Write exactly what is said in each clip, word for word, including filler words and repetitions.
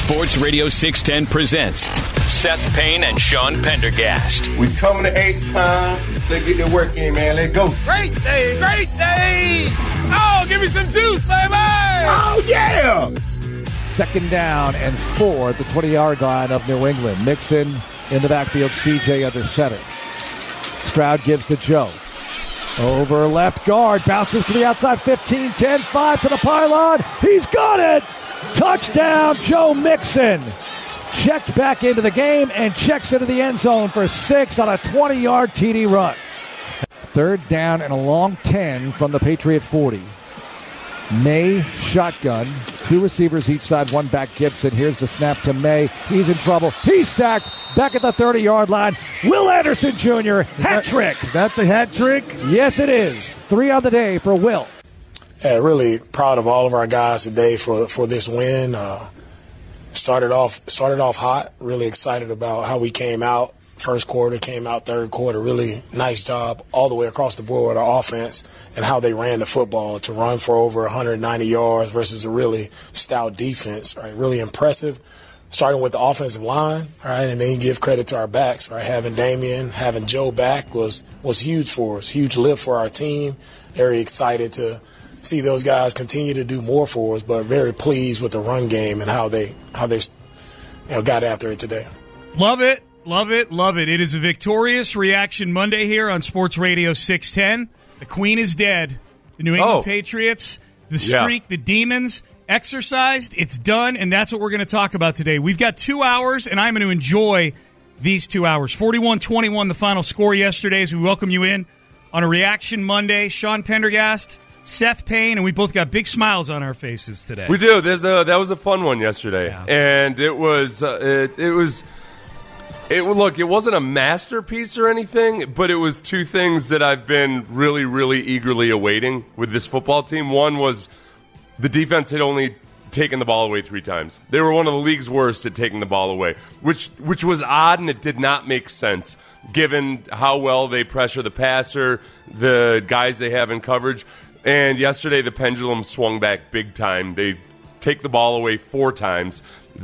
Sports Radio six ten presents Seth Payne and Sean Pendergast. We coming to H-Time. Let's get the work in, man. Let's go. Great day, great day. Oh, give me some juice, baby. Oh, yeah. Second down and four at the twenty-yard line of New England. Mixon in the backfield, C J under center. Stroud gives to Joe. Over left guard, bounces to the outside, fifteen, ten, five to the pylon. He's got it! Touchdown, Joe Mixon. Checked back into the game and checks into the end zone for six on a twenty-yard T D run. Third down and a long ten from the Patriot forty. May shotgun. Two receivers each side, one back Gibson. Here's the snap to May. He's in trouble. He's sacked. Back at the thirty-yard line. Will Anderson Junior Hat trick. Is that the hat trick? Yes, it is. Three on the day for Will. Yeah, really proud of all of our guys today for for this win. Uh, started off started off hot. Really excited about how we came out. First quarter, came out third quarter. Really nice job all the way across the board with our offense and how they ran the football to run for over one hundred ninety yards versus a really stout defense. Right, really impressive. Starting with the offensive line, right, and then you give credit to our backs. Right, having Damian, having Joe back was was huge for us. Huge lift for our team. Very excited to see those guys continue to do more for us, but very pleased with the run game and how they how they you know got after it today. Love it. Love it, love it. It is a victorious Reaction Monday here on Sports Radio six ten. The Queen is dead. The New England oh. Patriots, the streak, yeah. the demons, exercised. It's done, and that's what we're going to talk about today. We've got two hours, and I'm going to enjoy these two hours. forty-one twenty-one, the final score yesterday, as we welcome you in on a Reaction Monday. Sean Pendergast, Seth Payne, and we both got big smiles on our faces today. We do. There's a That was a fun one yesterday, yeah. and it was uh, it, it was... It look, it wasn't a masterpiece or anything, but it was two things that I've been really, really eagerly awaiting with this football team. One was the defense had only taken the ball away three times. They were one of the league's worst at taking the ball away, which which was odd, and it did not make sense given how well they pressure the passer, the guys they have in coverage. And yesterday the pendulum swung back big time. They take the ball away four times.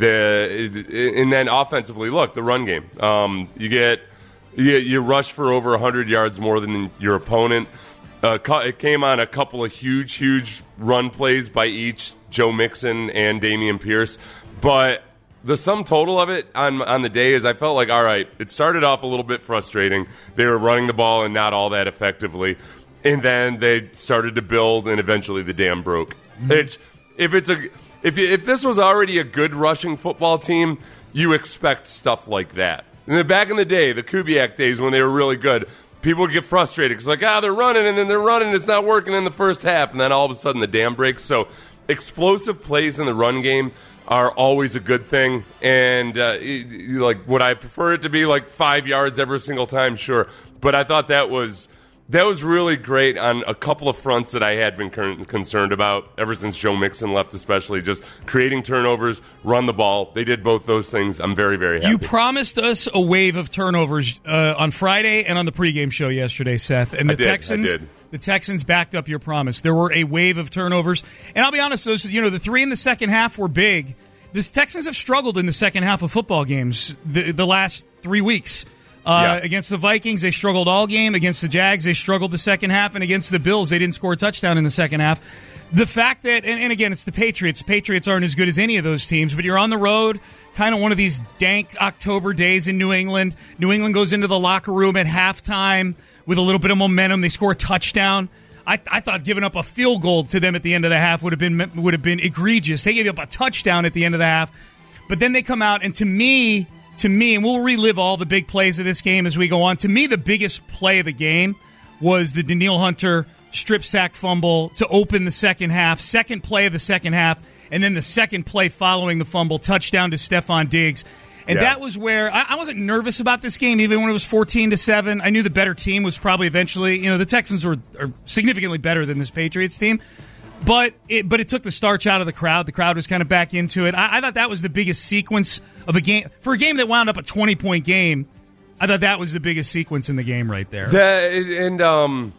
The and then offensively, look, the run game. Um, you get you, you rush for over one hundred yards more than your opponent. Uh, it came on a couple of huge, huge run plays by each Joe Mixon and Dameon Pierce. But the sum total of it on on the day is I felt like, all right, it started off a little bit frustrating. They were running the ball and not all that effectively. And then they started to build, and eventually the dam broke. Mm-hmm. It, if it's a If if this was already a good rushing football team, you expect stuff like that. And then back in the day, the Kubiak days when they were really good, people would get frustrated because like, ah, they're running and then they're running, it's not working in the first half, and then all of a sudden the dam breaks. So explosive plays in the run game are always a good thing. And uh, like, would I prefer it to be like five yards every single time? Sure, but I thought that was. That was really great on a couple of fronts that I had been concerned about ever since Joe Mixon left, especially just creating turnovers, run the ball. They did both those things. I'm very, very happy. You promised us a wave of turnovers uh, on Friday and on the pregame show yesterday, Seth. And the I did, Texans, I did. the Texans backed up your promise. There were a wave of turnovers, and I'll be honest, those you know the three in the second half were big. The Texans have struggled in the second half of football games the, the last three weeks. Uh, yeah. Against the Vikings, they struggled all game. Against the Jags, they struggled the second half. And against the Bills, they didn't score a touchdown in the second half. The fact that, and, and again, it's the Patriots. The Patriots aren't as good as any of those teams, but you're on the road, kind of one of these dank October days in New England. New England goes into the locker room at halftime with a little bit of momentum. They score a touchdown. I, I thought giving up a field goal to them at the end of the half would have been would have been egregious. They gave up a touchdown at the end of the half. But then they come out, and to me... To me, and we'll relive all the big plays of this game as we go on, to me the biggest play of the game was the Danielle Hunter strip sack fumble to open the second half, second play of the second half, and then the second play following the fumble, touchdown to Stephon Diggs. And yeah. that was where I, I wasn't nervous about this game, even when it was fourteen to seven. I knew the better team was probably eventually, you know, the Texans were are significantly better than this Patriots team. But it, but it took the starch out of the crowd. The crowd was kind of back into it. I, I thought that was the biggest sequence of a game. For a game that wound up a twenty-point game, I thought that was the biggest sequence in the game right there. That, and um,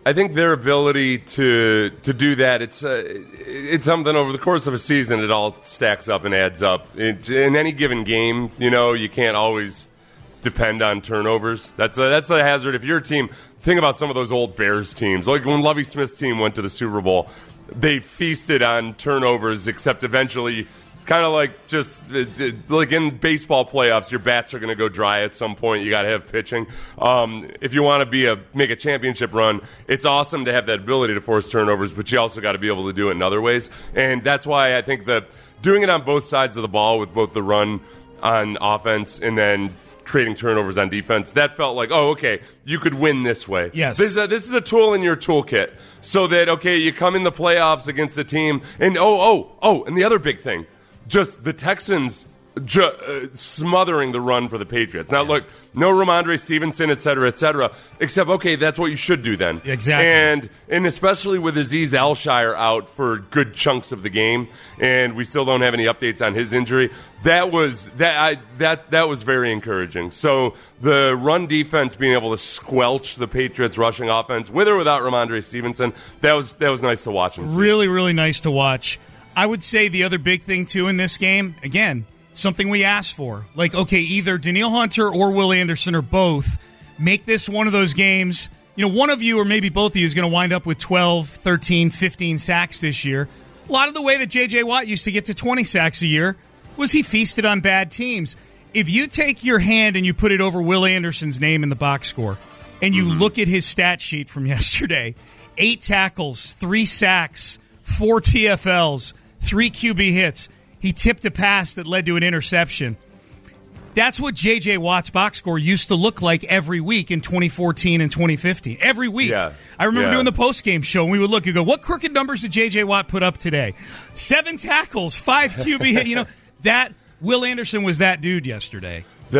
I think their ability to to do that, it's uh, it's something over the course of a season. It all stacks up and adds up. It, in any given game, you know, you can't always depend on turnovers. That's a, that's a hazard. If your team, think about some of those old Bears teams, like when Lovie Smith's team went to the Super Bowl, they feasted on turnovers, except eventually, kind of like just like in baseball playoffs, your bats are going to go dry at some point. You got to have pitching. Um, if you want to be a make a championship run, it's awesome to have that ability to force turnovers, but you also got to be able to do it in other ways. And that's why I think that doing it on both sides of the ball with both the run on offense and then creating turnovers on defense, that felt like, oh, okay, you could win this way. Yes. This is a, this is a tool in your toolkit so that, okay, you come in the playoffs against a team, and oh, oh, oh, and the other big thing, just the Texans ju- uh, smothering the run for the Patriots. Now, look, no Ramondre Stevenson, et cetera, et cetera, except, okay, that's what you should do then. Exactly. And and especially with Azeez Al-Shire out for good chunks of the game, and we still don't have any updates on his injury, that was that I, that that was very encouraging. So the run defense being able to squelch the Patriots' rushing offense, with or without Ramondre Stevenson, that was that was nice to watch and see. Really, really nice to watch. I would say the other big thing, too, in this game, again, something we asked for. Like, okay, either Danielle Hunter or Will Anderson or both make this one of those games. You know, one of you or maybe both of you is going to wind up with twelve, thirteen, fifteen sacks this year. A lot of the way that J J. Watt used to get to twenty sacks a year was he feasted on bad teams. If you take your hand and you put it over Will Anderson's name in the box score and you mm-hmm. look at his stat sheet from yesterday, eight tackles, three sacks, four T F Ls, three Q B hits. He tipped a pass that led to an interception. That's what J J. Watt's box score used to look like every week in twenty fourteen and twenty fifteen. Every week. Yeah. I remember yeah. doing the post-game show, and we would look and go, what crooked numbers did J J. Watt put up today? Seven tackles, five Q B hits. You know, that Will Anderson was that dude yesterday.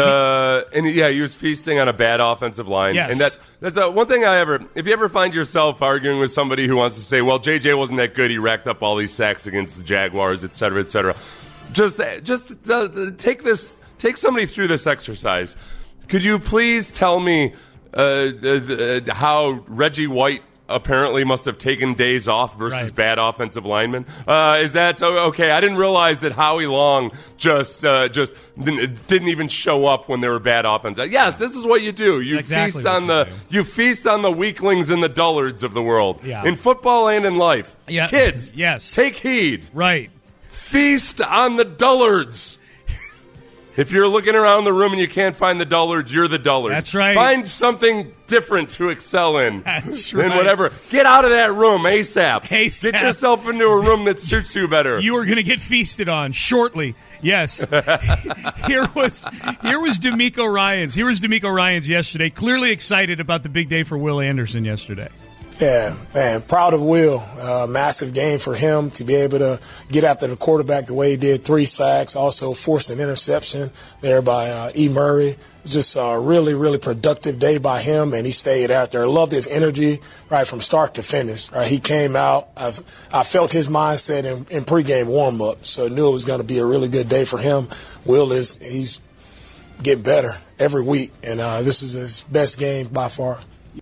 The and yeah, he was feasting on a bad offensive line. Yes. And that that's a, one thing I ever. If you ever find yourself arguing with somebody who wants to say, "Well, J J wasn't that good. He racked up all these sacks against the Jaguars, et cetera, et cetera." Just just uh, take this, take somebody through this exercise. Could you please tell me uh, uh, how Reggie White apparently must have taken days off versus right. bad offensive linemen? Uh, is that okay? I didn't realize that Howie Long just uh, just didn't, didn't even show up when there were bad offenses. Yes, this is what you do. You exactly feast on you the do. you feast on the weaklings and the dullards of the world yeah. in football and in life. Yeah. Kids, yes, take heed. Right, feast on the dullards. If you're looking around the room and you can't find the dullards, you're the dullard. That's right. Find something different to excel in. That's right. right. And whatever. Get out of that room ASAP. ASAP. Get yourself into a room that suits you better. You are going to get feasted on shortly. Yes. here was here was D'Amico Ryans. Here was D'Amico Ryans yesterday. Clearly excited about the big day for Will Anderson yesterday. Yeah, man, proud of Will. Uh, massive game for him to be able to get after the quarterback the way he did. Three sacks, also forced an interception there by uh, E. Murray. Just a really, really productive day by him, and he stayed out there. I loved his energy right from start to finish. Right, he came out. I, I felt his mindset in, in pregame warm-up, so I knew it was going to be a really good day for him. Will is he's getting better every week, and uh, this is his best game by far.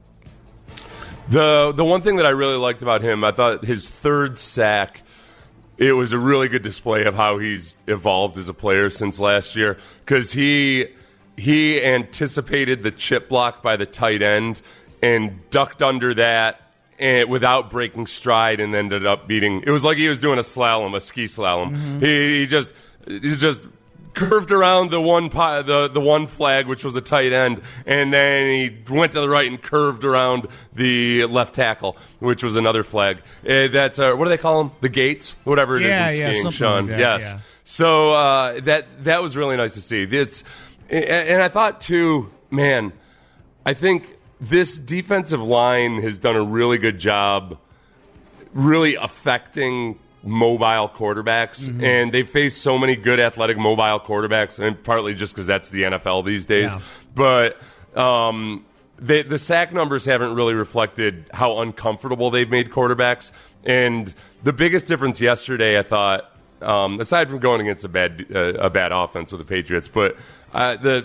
The the one thing that I really liked about him, I thought his third sack, it was a really good display of how he's evolved as a player since last year, because he he anticipated the chip block by the tight end and ducked under that and without breaking stride and ended up beating. It was like he was doing a slalom, a ski slalom. Mm-hmm. He, he just he just. curved around the one pi- the the one flag, which was a tight end, and then he went to the right and curved around the left tackle, which was another flag. Uh, that's uh, what do they call them? The gates, whatever it yeah, is in yeah, skiing, something Sean. like that, yes. Yeah. So uh, that that was really nice to see. It's and, and I thought too, man. I think this defensive line has done a really good job, really affecting mobile quarterbacks, mm-hmm. and they face so many good athletic mobile quarterbacks, and partly just because that's the N F L these days. Yeah. But um, they, the sack numbers haven't really reflected how uncomfortable they've made quarterbacks. And the biggest difference yesterday, I thought, um, aside from going against a bad uh, a bad offense with the Patriots, but uh, the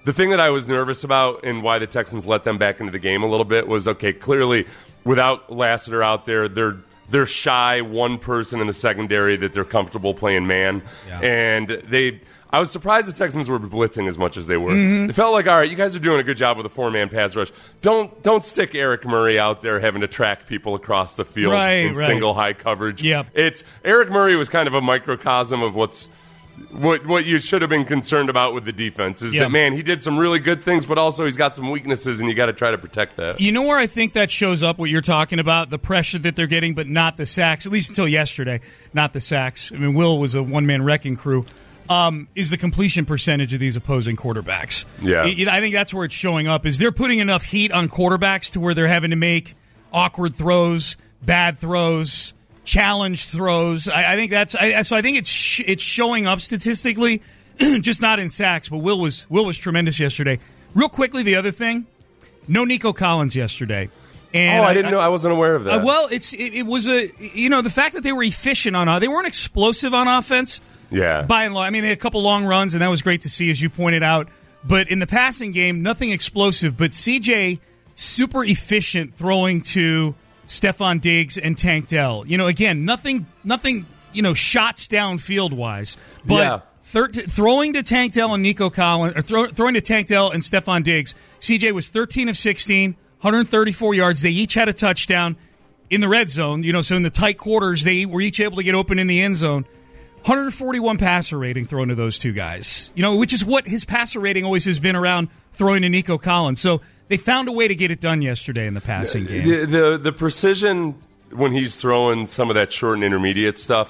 the thing that I was nervous about and why the Texans let them back into the game a little bit was, okay, clearly without Lassiter out there, they're they're shy one person in the secondary that they're comfortable playing man. Yeah. And they I was surprised the Texans were blitzing as much as they were. Mm-hmm. It felt like, all right, you guys are doing a good job with a four-man pass rush. Don't don't stick Eric Murray out there having to track people across the field right, in right. single high coverage. Yep. It's Eric Murray was kind of a microcosm of what's What what you should have been concerned about with the defense is yeah. that, man, he did some really good things, but also he's got some weaknesses, and you got to try to protect that. You know where I think that shows up, what you're talking about, the pressure that they're getting, but not the sacks, at least until yesterday, not the sacks. I mean, Will was a one-man wrecking crew, um, is the completion percentage of these opposing quarterbacks. Yeah. I think that's where it's showing up, is they're putting enough heat on quarterbacks to where they're having to make awkward throws, bad throws, challenge throws. I, I think that's I, so. I think it's sh- it's showing up statistically, just not in sacks. But Will was Will was tremendous yesterday. Real quickly, the other thing, no Nico Collins yesterday. And oh, I didn't I, know. I wasn't aware of that. Uh, well, it's it, it was a you know the fact that they were efficient on uh, they weren't explosive on offense. Yeah. By and large, I mean they had a couple long runs, and that was great to see, as you pointed out. But in the passing game, nothing explosive. But C J super efficient throwing to Stephon Diggs and Tank Dell. You know, again, nothing, nothing. You know, shots downfield wise, but yeah. thir- throwing to Tank Dell and Nico Collins, or throw- throwing to Tank Dell and Stephon Diggs. C J was thirteen of sixteen, one hundred thirty-four yards. They each had a touchdown in the red zone. You know, so in the tight quarters, they were each able to get open in the end zone. one hundred forty-one passer rating thrown to those two guys. You know, which is what his passer rating always has been around throwing to Nico Collins. So they found a way to get it done yesterday in the passing game. The, the the precision when he's throwing some of that short and intermediate stuff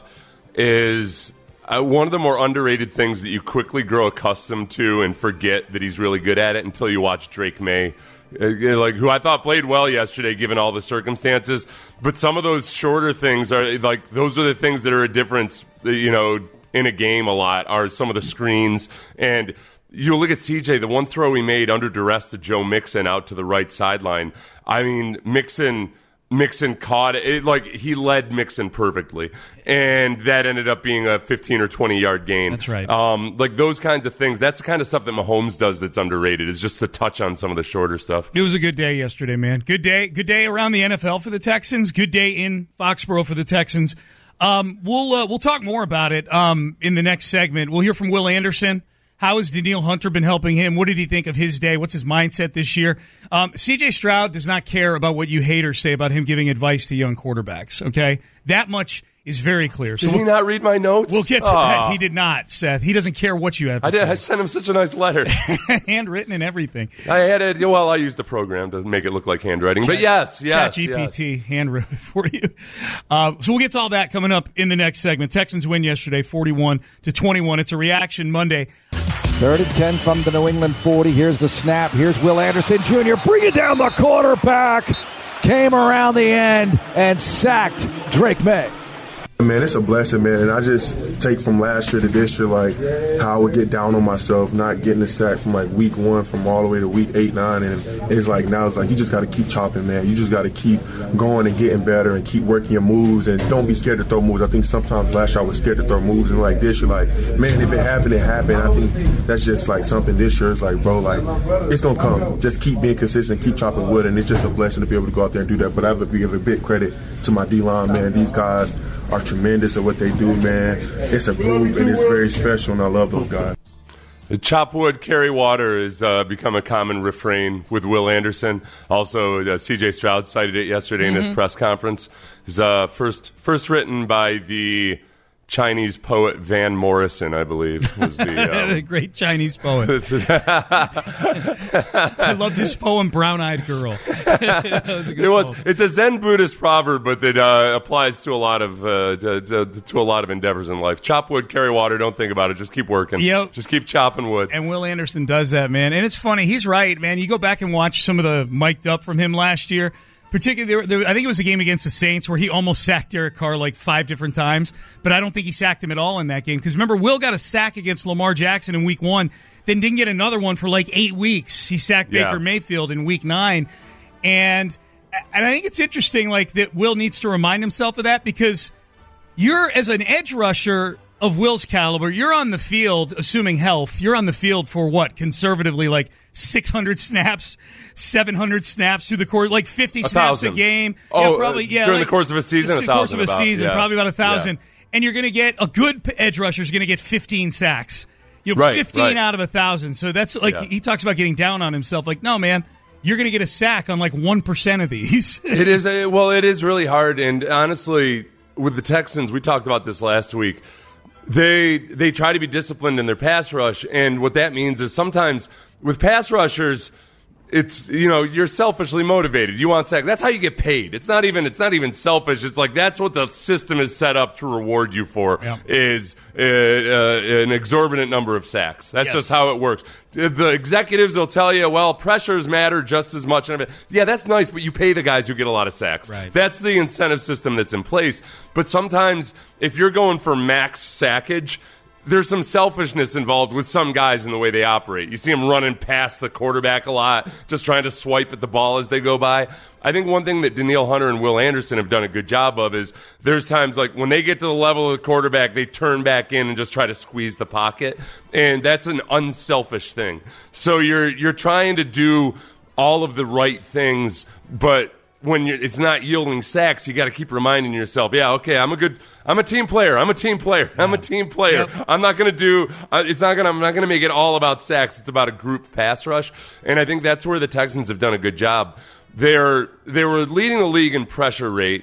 is uh, one of the more underrated things that you quickly grow accustomed to and forget that he's really good at it until you watch Drake May, uh, like who I thought played well yesterday given all the circumstances. But some of those shorter things are like those are the things that are a difference, you know, in a game a lot are some of the screens. And you look at C J, the one throw he made under duress to Joe Mixon out to the right sideline. I mean, Mixon Mixon caught it. Like, he led Mixon perfectly. And that ended up being a fifteen or twenty-yard gain. That's right. Um, like, those kinds of things. That's the kind of stuff that Mahomes does that's underrated, is just to touch on some of the shorter stuff. It was a good day yesterday, man. Good day. Good day around the N F L for the Texans. Good day in Foxborough for the Texans. Um, we'll uh, we'll talk more about it um, in the next segment. We'll hear from Will Anderson. How has Danielle Hunter been helping him? What did he think of his day? What's his mindset this year? Um, C J Stroud does not care about what you haters say about him giving advice to young quarterbacks, okay? That much is very clear. So did he we'll, not read my notes? We'll get to oh. that. He did not, Seth. He doesn't care what you have to I did. say. I sent him such a nice letter. Handwritten and everything. I had it. Well, I used the program to make it look like handwriting. Chat, but yes, yes, ChatGPT yes. handwrote it for you. Uh, so we'll get to all that coming up in the next segment. Texans win yesterday, forty-one to twenty-one. It's a reaction Monday. Third and ten from the New England forty. Here's the snap. Here's Will Anderson Junior Bring it down the quarterback. Came around the end and sacked Drake May. Man, it's a blessing, man, and I just take from last year to this year, like, how I would get down on myself, not getting the sack from, like, week one from all the way to week eight, nine, and it's like, now it's like, you just got to keep chopping, man. You just got to keep going and getting better and keep working your moves, and don't be scared to throw moves. I think sometimes last year I was scared to throw moves, and like this, you're like, man, if it happened, it happened. I think that's just, like, something this year is like, bro, like, it's going to come. Just keep being consistent, keep chopping wood, and it's just a blessing to be able to go out there and do that. But I would give a big credit to my D-line, man. These guys are tremendous at what they do, man. It's a group, and it's very special, and I love those guys. The chop wood, carry water has uh, become a common refrain with Will Anderson. Also, uh, C J Stroud cited it yesterday mm-hmm. in his press conference. It's uh, first, first written by the Chinese poet Van Morrison, I believe, was the, um, the great Chinese poet. I loved his poem, Brown-Eyed Girl. That was a good it was. poem. It's a Zen Buddhist proverb, but that uh, applies to a lot of uh, to, to, to a lot of endeavors in life. Chop wood, carry water. Don't think about it. Just keep working. Yep. Just keep chopping wood. And Will Anderson does that, man. And it's funny. He's right, man. You go back and watch some of the mic'd up from him last year. Particularly, there, there, I think it was a game against the Saints where he almost sacked Derek Carr like five different times, but I don't think he sacked him at all in that game. Because remember, Will got a sack against Lamar Jackson in week one, then didn't get another one for like eight weeks. He sacked yeah. Baker Mayfield in week nine. And, and I think it's interesting like that Will needs to remind himself of that because you're, as an edge rusher, of Will's caliber, you're on the field, assuming health, you're on the field for what, conservatively, like six hundred snaps, seven hundred snaps through the course, like fifty a snaps thousand. a game. Oh, yeah, probably, yeah, during like, the course of a season, a the course of a about, season, yeah. probably about a thousand. Yeah. And you're going to get a good edge rusher is going to get fifteen sacks. You know, right, fifteen right. out of a thousand. So that's like yeah. he talks about getting down on himself. Like, no, man, you're going to get a sack on like one percent of these. It is a, well, it is really hard. And honestly, with the Texans, we talked about this last week. They they try to be disciplined in their pass rush, and what that means is sometimes with pass rushers, it's, you know, you're selfishly motivated. You want sacks. That's how you get paid. It's not even it's not even selfish. It's like that's what the system is set up to reward you for yeah. is uh, uh, an exorbitant number of sacks. That's yes. just how it works. The executives will tell you, well, pressures matter just as much. Yeah, that's nice, but you pay the guys who get a lot of sacks. Right. That's the incentive system that's in place. But sometimes if you're going for max sackage, there's some selfishness involved with some guys in the way they operate. You see them running past the quarterback a lot, just trying to swipe at the ball as they go by. I think one thing that Danielle Hunter and Will Anderson have done a good job of is there's times like when they get to the level of the quarterback, they turn back in and just try to squeeze the pocket. And that's an unselfish thing. So you're you're trying to do all of the right things, but when you're, it's not yielding sacks, you got to keep reminding yourself, yeah, okay, I'm a good, I'm a team player, I'm a team player, I'm a team player. Yep. I'm not going to do, uh, it's not going to, I'm not going to make it all about sacks. It's about a group pass rush, and I think that's where the Texans have done a good job. They're they were leading the league in pressure rate.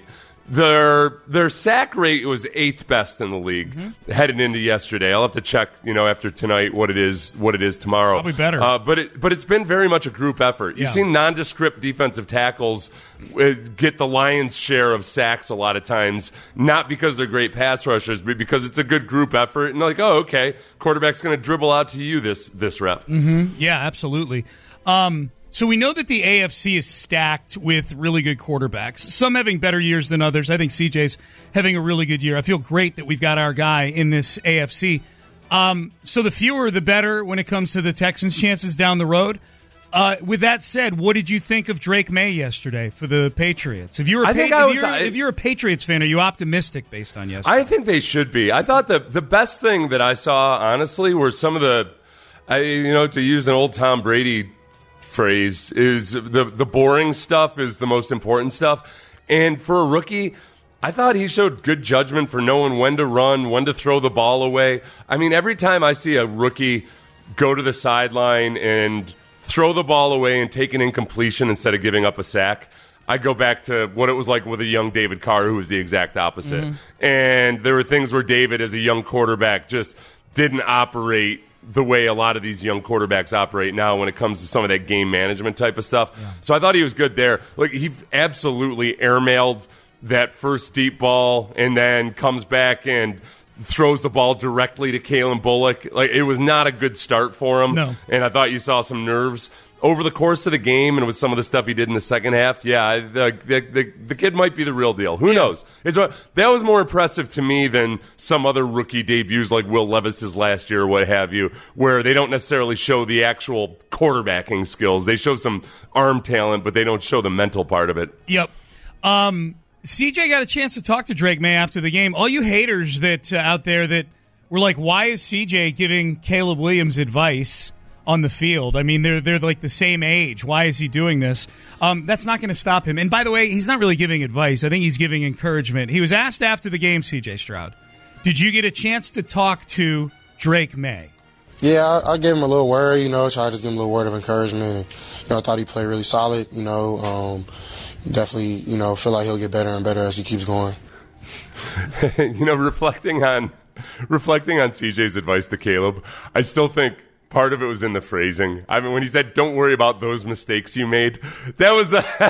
Their their sack rate was eighth best in the league mm-hmm. headed into yesterday. I'll have to check, you know, after tonight what it is what it is tomorrow. Probably better. Uh, but it but it's been very much a group effort. You've yeah. seen nondescript defensive tackles uh, get the lion's share of sacks a lot of times, not because they're great pass rushers, but because it's a good group effort. And they're like, oh, okay, quarterback's going to dribble out to you this this rep. Mm-hmm. Yeah, absolutely. Um, So we know that the A F C is stacked with really good quarterbacks, some having better years than others. I think C J's having a really good year. I feel great that we've got our guy in this A F C. Um, so the fewer, the better when it comes to the Texans' chances down the road. Uh, with that said, what did you think of Drake May yesterday for the Patriots? If you're a, I think pa- I if was, you're, I, if you're a Patriots fan, are you optimistic based on yesterday? I think they should be. I thought the the best thing that I saw, honestly, were some of the, I, you know, to use an old Tom Brady phrase, is the the boring stuff is the most important stuff. And for a rookie, I thought he showed good judgment for knowing when to run, when to throw the ball away. I mean, every time I see a rookie go to the sideline and throw the ball away and take an incompletion instead of giving up a sack, I go back to what it was like with a young David Carr, who was the exact opposite. Mm-hmm. And there were things where David, as a young quarterback, just didn't operate the way a lot of these young quarterbacks operate now when it comes to some of that game management type of stuff. Yeah. So I thought he was good there. Like, he absolutely airmailed that first deep ball and then comes back and throws the ball directly to Kalen Bullock. Like, it was not a good start for him. No. And I thought you saw some nerves over the course of the game, and with some of the stuff he did in the second half. Yeah, the the, the, the kid might be the real deal. Who yeah. knows? It's what, that was more impressive to me than some other rookie debuts like Will Levis's last year or what have you, where they don't necessarily show the actual quarterbacking skills. They show some arm talent, but they don't show the mental part of it. Yep. Um, C J got a chance to talk to Drake May after the game. All you haters that uh, out there that were like, why is C J giving Caleb Williams advice on the field? I mean, they're they're like the same age. Why is he doing this? Um, that's not going to stop him. And by the way, he's not really giving advice. I think he's giving encouragement. He was asked after the game, C J Stroud, did you get a chance to talk to Drake May? Yeah, I, I gave him a little word, you know, tried to give him a little word of encouragement. And, you know, I thought he played really solid, you know. Um, definitely, you know, feel like he'll get better and better as he keeps going. you know, reflecting on reflecting on C J's advice to Caleb, I still think part of it was in the phrasing. I mean, when he said, don't worry about those mistakes you made, that was a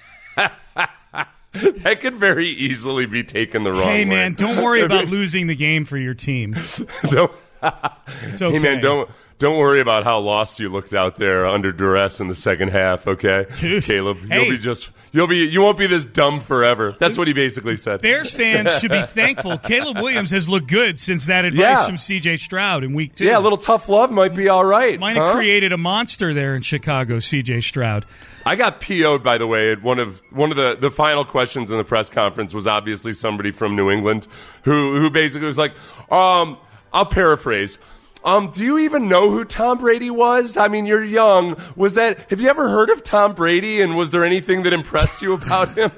that could very easily be taken the wrong way. Hey, man, don't worry about losing the game for your team. don't, It's okay. Hey, man, don't don't worry about how lost you looked out there under duress in the second half, okay? Dude, Caleb, hey. you'll be just you'll be you won't be this dumb forever. That's what he basically said. Bears fans should be thankful. Caleb Williams has looked good since that advice Yeah. from C J Stroud in week two. Yeah, a little tough love might be all right. Might huh? have created a monster there in Chicago, C J Stroud. I got P O'd, by the way, at one of one of the, the final questions in the press conference was obviously somebody from New England who who basically was like, um, I'll paraphrase. Um, do you even know who Tom Brady was? I mean, you're young. Was that? Have you ever heard of Tom Brady? And was there anything that impressed you about him?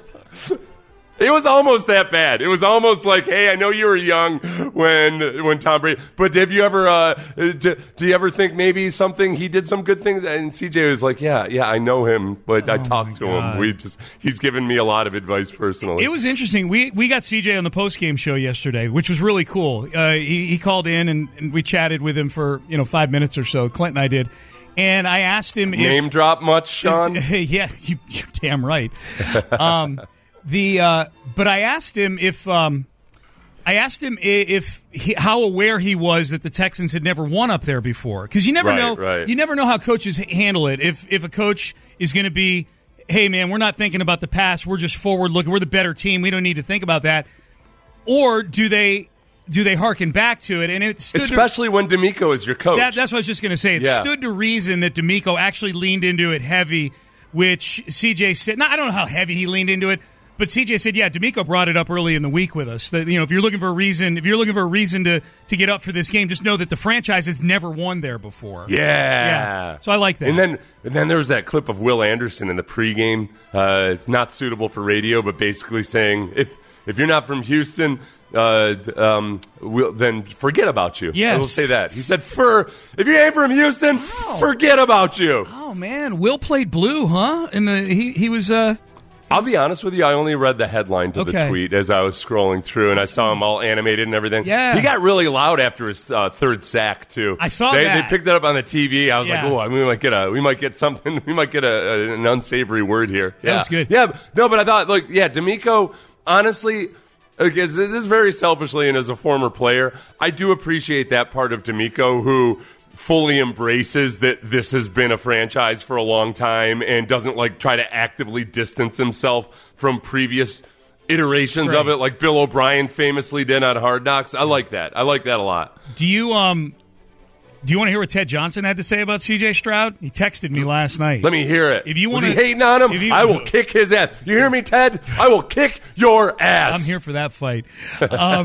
It was almost that bad. It was almost like, hey, I know you were young when when Tom Brady, but have you ever, uh, do, do you ever think maybe something, he did some good things? And C J was like, yeah, yeah, I know him, but Oh I talked to God. him. We just, he's given me a lot of advice personally. It was interesting. We we got C J on the post-game show yesterday, which was really cool. Uh, he, he called in, and, and we chatted with him for, you know, five minutes or so. Clint and I did. And I asked him Name if... drop much, Sean? If, yeah, you, you're damn right. Um, the uh, But I asked him if... Um, I asked him if he, how aware he was that the Texans had never won up there before, because you never Right, know. right. You never know how coaches handle it. If if a coach is going to be, hey man, we're not thinking about the past. We're just forward looking. We're the better team. We don't need to think about that. Or do they do they hearken back to it? And it stood Especially to, when D'Amico is your coach. that, that's what I was just going to say. It Yeah. stood to reason that D'Amico actually leaned into it heavy, which C J said. Now, I don't know how heavy he leaned into it. But C J said, "Yeah, D'Amico brought it up early in the week with us. That, you know, if you're looking for a reason, if you're looking for a reason to, to get up for this game, just know that the franchise has never won there before." Yeah. Yeah. So I like that. And then and then there was that clip of Will Anderson in the pregame. Uh, it's not suitable for radio, but basically saying, if if you're not from Houston, uh, um, we'll, then forget about you. Yes. I will say that. He said, "For if you ain't from Houston, forget about you." Oh man, Will played blue, huh? And the he he was. Uh, I'll be honest with you. I only read the headline to Okay. the tweet as I was scrolling through, and I saw him all animated and everything. Yeah. He got really loud after his uh, third sack too. I saw they, that. They picked it up on the T V. I was Yeah. like, "Oh, we might get a, we might get something. We might get a, a, an unsavory word here." Yeah. That was good. Yeah, no, but I thought, like, yeah, D'Amico. Honestly, okay, this is very selfishly, and as a former player, I do appreciate that part of D'Amico who fully embraces that this has been a franchise for a long time and doesn't like try to actively distance himself from previous iterations of it, like Bill O'Brien famously did on Hard Knocks. I like that. I like that a lot. do you um do you want to hear what Ted Johnson had to say about C J Stroud? He texted me last night. Let me hear it. If you Was wanna- he hating on him? if you- I will kick his ass. You hear me, Ted? I will kick your ass. I'm here for that fight. Um,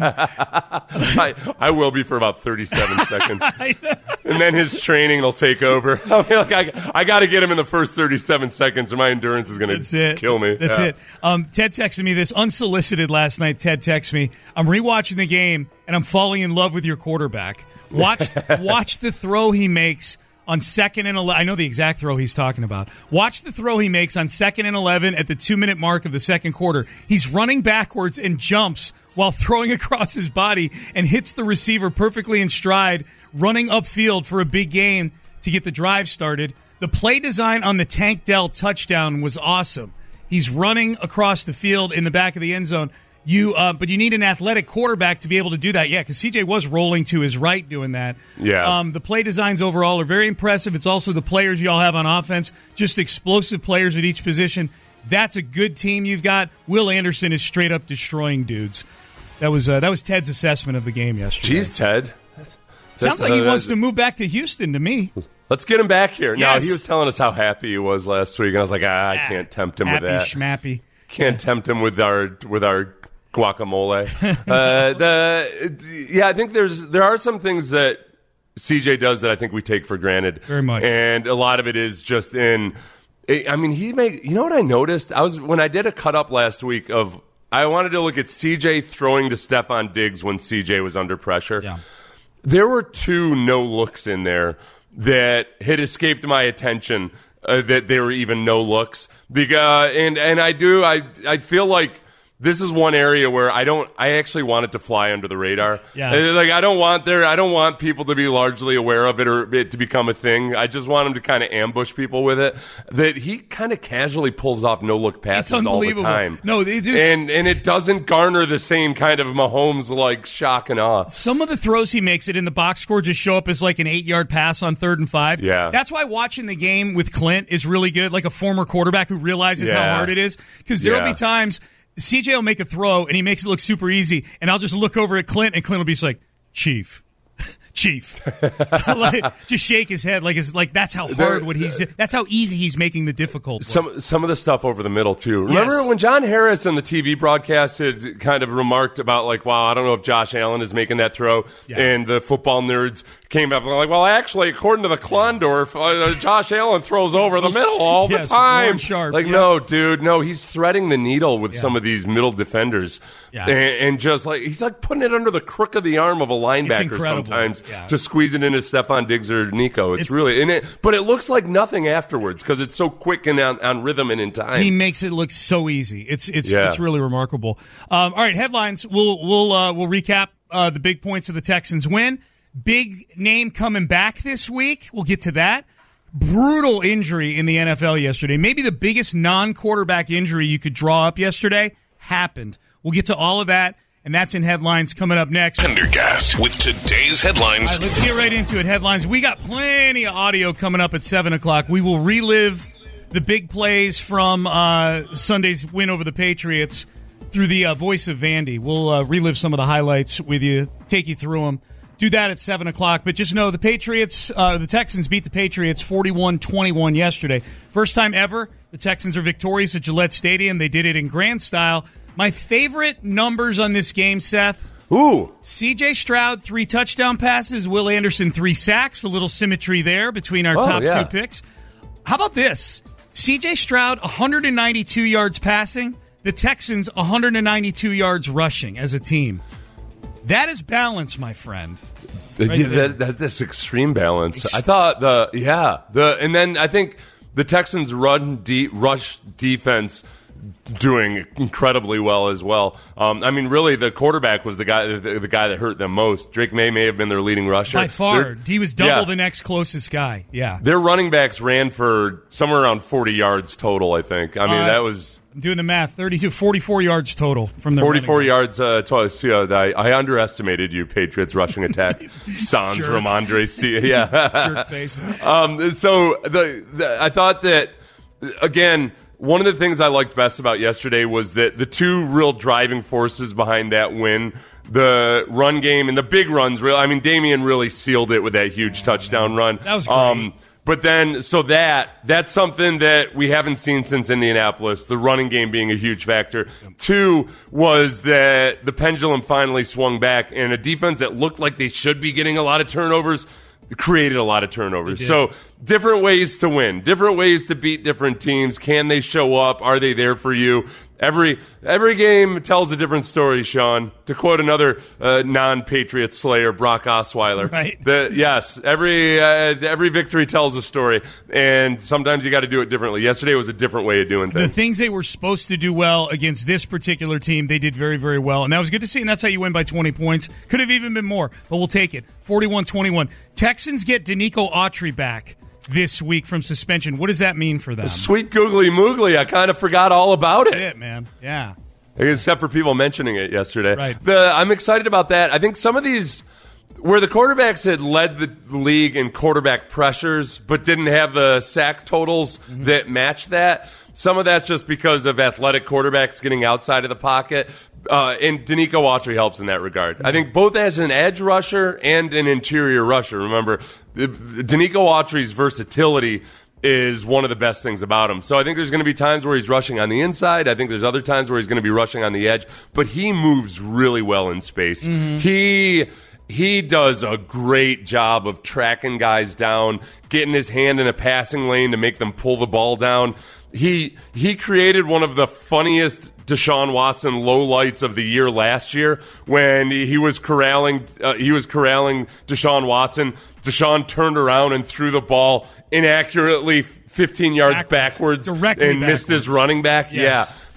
I, I will be for about thirty-seven seconds. And then his training will take over. I, mean, like, I, I got to get him in the first thirty-seven seconds or my endurance is going That's to it. kill me. That's Yeah. it. Um, Ted texted me this unsolicited last night. Ted texted me, I'm rewatching the game, and I'm falling in love with your quarterback. Watch watch the throw he makes on second and eleven. I know the exact throw he's talking about. Watch the throw he makes on second and eleven at the two-minute mark of the second quarter. He's running backwards and jumps while throwing across his body and hits the receiver perfectly in stride, running upfield for a big game to get the drive started. The play design on the Tank Dell touchdown was awesome. He's running across the field in the back of the end zone. You, uh, but you need an athletic quarterback to be able to do that. Yeah, because C J was rolling to his right doing that. Yeah. Um, the play designs overall are very impressive. It's also the players y'all have on offense, just explosive players at each position. That's a good team you've got. Will Anderson is straight up destroying dudes. That was uh, that was Ted's assessment of the game yesterday. Jeez, Ted. Sounds That's- like he uh, wants to move back to Houston to me. Let's get him back here. Yes. No, he was telling us how happy he was last week, and I was like, ah, I can't tempt him Happy with that. schmappy. Can't tempt him with our with our guacamole. uh, the yeah, I think there's there are some things that C J does that I think we take for granted Very much. and a lot of it is just in. I mean, he made. You know what I noticed? I was when I did a cut up last week of. I wanted to look at C J throwing to Stephon Diggs when C J was under pressure. Yeah. There were two no looks in there that had escaped my attention. Uh, that there were even no looks. Because and and I do I I feel like this is one area where I don't. I actually want it to fly under the radar. Yeah. Like I don't want there. I don't want people to be largely aware of it or it to become a thing. I just want him to kind of ambush people with it. That he kind of casually pulls off no look passes It's all the unbelievable. time. No, they do. and and it doesn't garner the same kind of Mahomes like shock and awe. Some of the throws he makes it in the box score just show up as like an eight-yard pass on third and five. Yeah. That's why watching the game with Clint is really good, like a former quarterback who realizes Yeah. how hard it is. Because there will Yeah. be times C J will make a throw, and he makes it look super easy, and I'll just look over at Clint, and Clint will be just like, Chief. Chief, like, just shake his head like it's like that's how hard what he's that's how easy he's making the difficult work. Some some of the stuff over the middle too. Remember Yes. when John Harris on the T V broadcast had kind of remarked about like, wow, I don't know if Josh Allen is making that throw, Yeah. and the football nerds came up and were like, well, actually, according to the Klondorf, uh, Josh Allen throws over the middle all Yes, the time. Warren Sharp, like, yeah. no, dude, no, he's threading the needle with Yeah. some of these middle defenders, Yeah. and, and just like he's like putting it under the crook of the arm of a linebacker incredible. sometimes Yeah. to squeeze it into Stephon Diggs or Nico. It's, It's- really in it, but it looks like nothing afterwards because it's so quick and on, on rhythm and in time. He makes it look so easy. It's it's Yeah. it's really remarkable. Um, all right, headlines. We'll we'll uh, we'll recap uh, the big points of the Texans win. Big name coming back this week. We'll get to that. Brutal injury in the N F L yesterday. Maybe the biggest non-quarterback injury you could draw up yesterday happened. We'll get to all of that, and that's in headlines coming up next. Pendergast with today's headlines. All right, let's get right into it. Headlines. We got plenty of audio coming up at seven o'clock. We will relive the big plays from uh, Sunday's win over the Patriots through the uh, voice of Vandy. We'll uh, relive some of the highlights with you, take you through them. Do that at seven o'clock. But just know the Patriots, uh, the Texans beat the Patriots forty-one twenty-one yesterday. First time ever the Texans are victorious at Gillette Stadium. They did it in grand style. My favorite numbers on this game, Seth. Ooh. C J Stroud, three touchdown passes. Will Anderson, three sacks. A little symmetry there between our Oh, top yeah. two picks. How about this? C J Stroud, one hundred ninety-two yards passing. The Texans, one hundred ninety-two yards rushing as a team. That is balance, my friend. Right Yeah, there. that, that, that's extreme balance. I thought the yeah the and then I think the Texans run de- rush defense doing incredibly well as well. Um, I mean, really, the quarterback was the guy the, the guy that hurt them most. Drake May may have been their leading rusher By far. Their- He was double yeah. the next closest guy. Yeah. Their running backs ran for somewhere around forty yards total. I think. I mean, Uh, that was. I'm doing the math. thirty-two, forty-four yards total from the forty-four yards. Uh, twice. Yeah, I, I underestimated you, Patriots rushing attack. Sans Jerk. Ramondre Steve. Yeah, Jerk face. Um, so the, the I thought that again. One of the things I liked best about yesterday was that the two real driving forces behind that win, the run game and the big runs. Real, I mean, Damian really sealed it with that huge touchdown run. That was great. Um, but then, so that that's something that we haven't seen since Indianapolis. The running game being a huge factor. Two was that the pendulum finally swung back, and a defense that looked like they should be getting a lot of turnovers created a lot of turnovers. So different ways to win, different ways to beat different teams. Can they show up? Are they there for you? Every every game tells a different story, Sean. To quote another uh, non-Patriot slayer, Brock Osweiler. Right. The, yes, every uh, every victory tells a story, and sometimes you got to do it differently. Yesterday was a different way of doing The things. things they were supposed to do well against this particular team, they did very, very well. And that was good to see, and that's how you win by twenty points. Could have even been more, but we'll take it. forty-one twenty-one. Texans get Danico Autry back this week from suspension. What does that mean for them? Sweet googly moogly, I kind of forgot all about That's it. it, man. Yeah. Except for people mentioning it yesterday. Right. The, I'm excited about that. I think some of these, where the quarterbacks had led the league in quarterback pressures, but didn't have the sack totals Mm-hmm. that match that, some of that's just because of athletic quarterbacks getting outside of the pocket. Uh, and Danico Autry helps in that regard. I think both as an edge rusher and an interior rusher. Remember, Danico Autry's versatility is one of the best things about him. So I think there's going to be times where he's rushing on the inside. I think there's other times where he's going to be rushing on the edge. But he moves really well in space. Mm-hmm. He he does a great job of tracking guys down, getting his hand in a passing lane to make them pull the ball down. He he created one of the funniest Deshaun Watson lowlights of the year last year when he was corralling uh, he was corralling Deshaun Watson. Deshaun turned around and threw the ball inaccurately fifteen yards backwards, backwards. Directly and missed his backwards. running back. Yes. Yeah.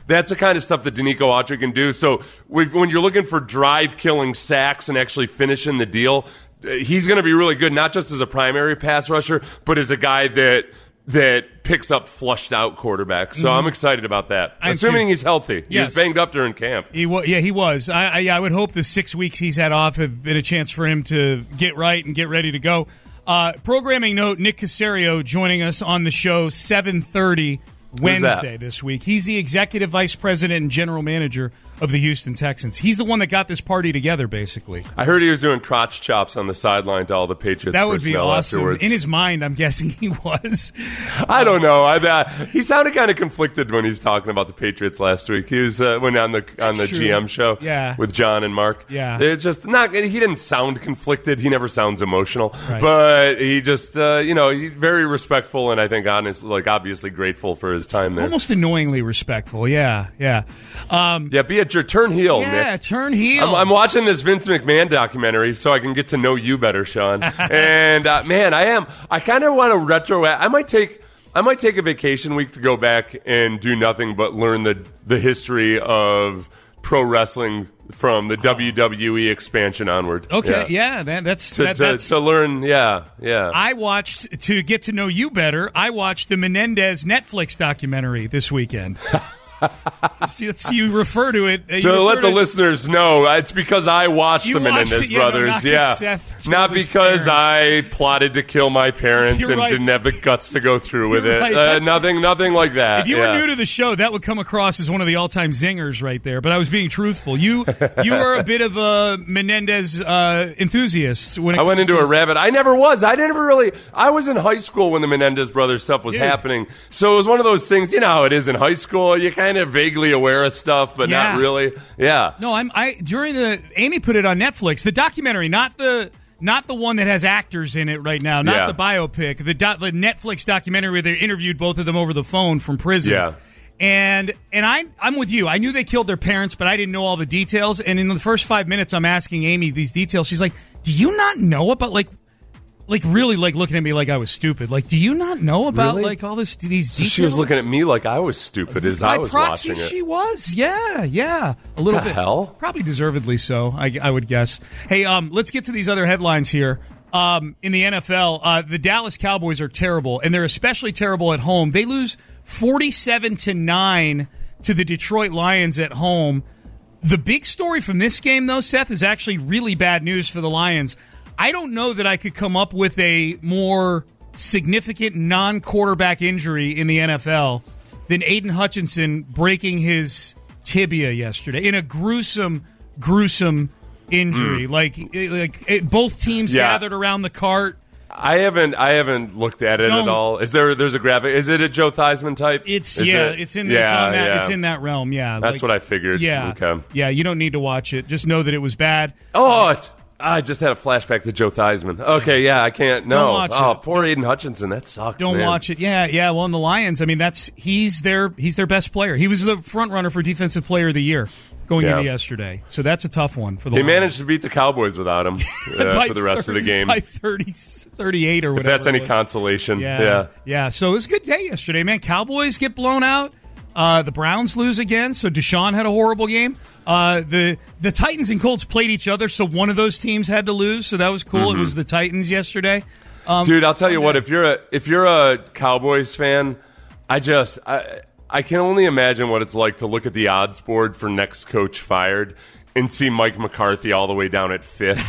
That's the kind of stuff that Danico Autry can do. So we've, when you're looking for drive-killing sacks and actually finishing the deal, he's going to be really good, not just as a primary pass rusher, but as a guy that that picks up flushed-out quarterbacks. So mm-hmm. I'm excited about that, I'm assuming too. He's healthy. He yes. was banged up during camp. He wa- yeah, he was. I, I, I would hope the six weeks he's had off have been a chance for him to get right and get ready to go. Uh, programming note, Nick Caserio joining us on the show seven thirty Wednesday this week. He's the executive vice president and general manager of the Houston Texans. He's the one that got this party together, basically. I heard he was doing crotch chops on the sideline to all the Patriots. That would be awesome. Afterwards. In his mind, I'm guessing he was. I don't know. I uh, he sounded kind of conflicted when he was talking about the Patriots last week. He was uh, when on the on That's the true. G M show, yeah. with John and Mark. Yeah, it's just not. He didn't sound conflicted. He never sounds emotional, right. but he just uh, you know he's very respectful and I think honest, like obviously grateful for his time there. Almost annoyingly respectful. Yeah, yeah, um, yeah. Be a turn heel. Yeah, Nick. turn heel. I'm, I'm watching this Vince McMahon documentary so I can get to know you better, Sean. and uh, man, I am. I kind of want to retro. I might take. I might take a vacation week to go back and do nothing but learn the the history of pro wrestling from the oh. W W E expansion onward. Okay, yeah, yeah that, that's, to, that, to, that's to learn. Yeah, yeah. I watched to get to know you better. I watched the Menendez Netflix documentary this weekend. see, see, you refer to it. Uh, to let the to, listeners know, it's because I watched the Menendez watched it, yeah, brothers. No, not yeah, Seth not because parents. I plotted to kill my parents You're and right. didn't have the guts to go through with You're it. right. Uh, nothing, nothing like that. If you yeah. were new to the show, that would come across as one of the all-time zingers right there. But I was being truthful. You, you are a bit of a Menendez uh, enthusiast. When it I went comes into to- a rabbit. I never was. I never really. I was in high school when the Menendez brothers stuff was Dude. happening. So it was one of those things. You know how it is in high school. You kind of vaguely aware of stuff, but Yeah. not really. Yeah. No, I'm. I during the Amy put it on Netflix. The documentary, not the not the one that has actors in it right now, not Yeah. the biopic. The do, the Netflix documentary where they interviewed both of them over the phone from prison. Yeah. And and I I'm with you. I knew they killed their parents, but I didn't know all the details. And in the first five minutes, I'm asking Amy these details. She's like, "Do you not know about like?" Like really, like looking at me like I was stupid. Like, do you not know about Really? like all this these So details? she was looking at me like I was stupid as By I was proxy, watching it. she was. Yeah, yeah, a little The bit. hell? Probably deservedly so. I, I would guess. Hey, um, let's get to these other headlines here. Um, in the N F L, uh, the Dallas Cowboys are terrible, and they're especially terrible at home. They lose forty-seven to nine to the Detroit Lions at home. The big story from this game, though, Seth, is actually really bad news for the Lions. I don't know that I could come up with a more significant non-quarterback injury in the N F L than Aiden Hutchinson breaking his tibia yesterday in a gruesome, gruesome injury. Mm. Like, like it, both teams Yeah. gathered around the cart. I haven't. I haven't looked at it Don't. at all. Is there? There's a graphic. Is it a Joe Theismann type? It's Is yeah. it? It's in. Yeah, it's on that. yeah. It's in that realm. Yeah. That's like, what I figured. Yeah. Okay. Yeah. You don't need to watch it. Just know that it was bad. Oh, it, I just had a flashback to Joe Theismann. Okay, yeah, I can't. No. Don't watch oh, it. poor Aiden Hutchinson. That sucks. Don't man. watch it. Yeah, yeah. Well, in the Lions, I mean, that's he's their he's their best player. He was the front runner for Defensive Player of the Year going Yeah. into yesterday. So that's a tough one for the They Lions. managed to beat the Cowboys without him uh, By for the rest thirty of the game. by thirty, thirty-eight or If whatever. that's any it was. consolation. Yeah, Yeah. yeah. So it was a good day yesterday, man. Cowboys get blown out. Uh, the Browns lose again. So Deshaun had a horrible game. Uh, the the Titans and Colts played each other, so one of those teams had to lose. So that was cool. Mm-hmm. It was the Titans yesterday. Um, Dude, I'll tell you what. If you're a if you're a Cowboys fan, I just I I can only imagine what it's like to look at the odds board for next coach fired and see Mike McCarthy all the way down at fifth,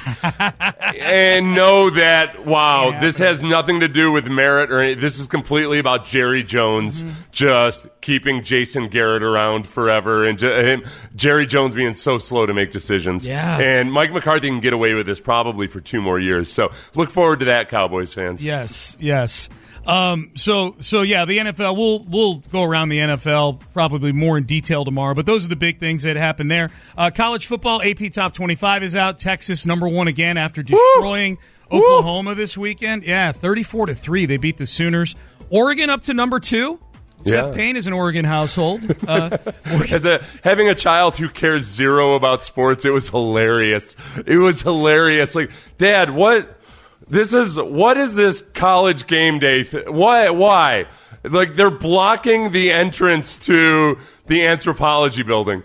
and know that wow, Yeah, this has nothing to do with merit or any, this is completely about Jerry Jones Mm-hmm. just keeping Jason Garrett around forever and j- him, Jerry Jones being so slow to make decisions. Yeah. And Mike McCarthy can get away with this probably for two more years. So look forward to that, Cowboys fans. Yes, yes. Um, so, so yeah, the N F L. We'll we'll go around the N F L probably more in detail tomorrow. But those are the big things that happened there. Uh, college football, A P Top twenty-five is out. Texas number one again after destroying Woo! Oklahoma Woo! this weekend. Yeah, thirty-four to three. They beat the Sooners. Oregon up to number two. Yeah. Seth Payne is an Oregon household. Uh, As a having a child who cares zero about sports, it was hilarious. It was hilarious. Like, Dad, what? This is what is this college game day? Th- why? Why? Like they're blocking the entrance to the anthropology building.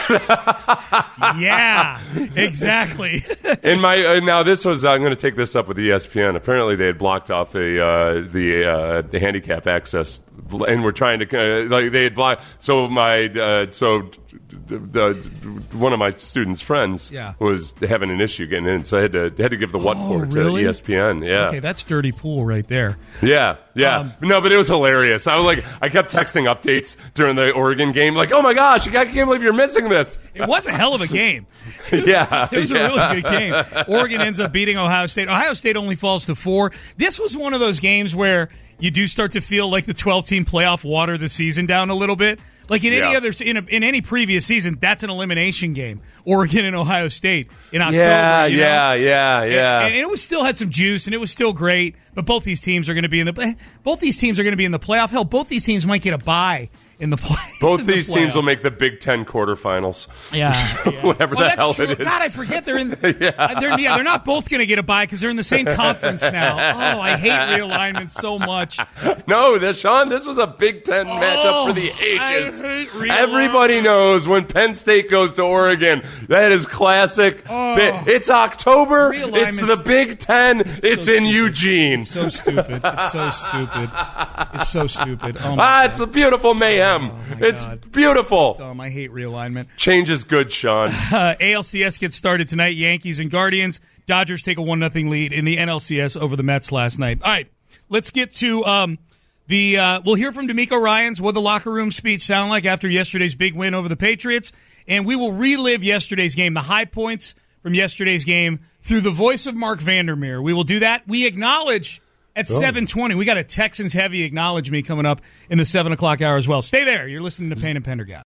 Yeah, exactly. In my uh, now, this was I'm going to take this up with E S P N. Apparently, they had blocked off the uh, the, uh, the handicap access, and we're trying to uh, like they had blocked. So my uh, so the, one of my students' friends yeah. was having an issue getting in, so I had to had to give the what oh, for really? to E S P N. Yeah, okay, that's dirty pool right there. Yeah, yeah. Um, no, but it was hilarious. I was like, I kept texting updates during the Oregon game, like, oh my gosh, I can't believe you're missing this. It was a hell of a game. It was, yeah, it was yeah. a really good game. Oregon ends up beating Ohio State. Ohio State only falls to four. This was one of those games where you do start to feel like the twelve-team playoff water the season down a little bit. Like in any yeah. other in, a, in any previous season, that's an elimination game. Oregon and Ohio State in October. Yeah, you know? yeah, yeah, yeah. And, and it was still had some juice, and it was still great. But both these teams are going to be in the both these teams are going to be in the playoff. Hell, both these teams might get a bye in the play. Both in the these playoff. teams will make the Big Ten quarterfinals. Yeah, yeah. whatever well, the that's hell true. it is. God, I forget they're in. yeah. They're, yeah, they're not both going to get a bye because they're in the same conference now. Oh, I hate realignment so much. No, this, Sean, this was a Big Ten oh, matchup for the ages. I hate realignment. Everybody knows when Penn State goes to Oregon, that is classic. Oh. It's October. It's the Big Ten. It's, it's so in stupid. Eugene. It's so stupid. It's so stupid. It's so stupid. Oh my ah, God. it's a beautiful mayhem. Oh it's God. beautiful. Um, I hate realignment. Change is good, Sean. Uh, A L C S gets started tonight. Yankees and Guardians. Dodgers take a one nothing lead in the N L C S over the Mets last night. All right, let's get to um, the. Uh, we'll hear from D'Amico Ryans what the locker room speech sound like after yesterday's big win over the Patriots, and we will relive yesterday's game, the high points from yesterday's game, through the voice of Mark Vandermeer. We will do that. We acknowledge. At oh. seven twenty, we got a Texans heavy acknowledge me coming up in the seven o'clock hour as well. Stay there. You're listening to Payne and Pendergast.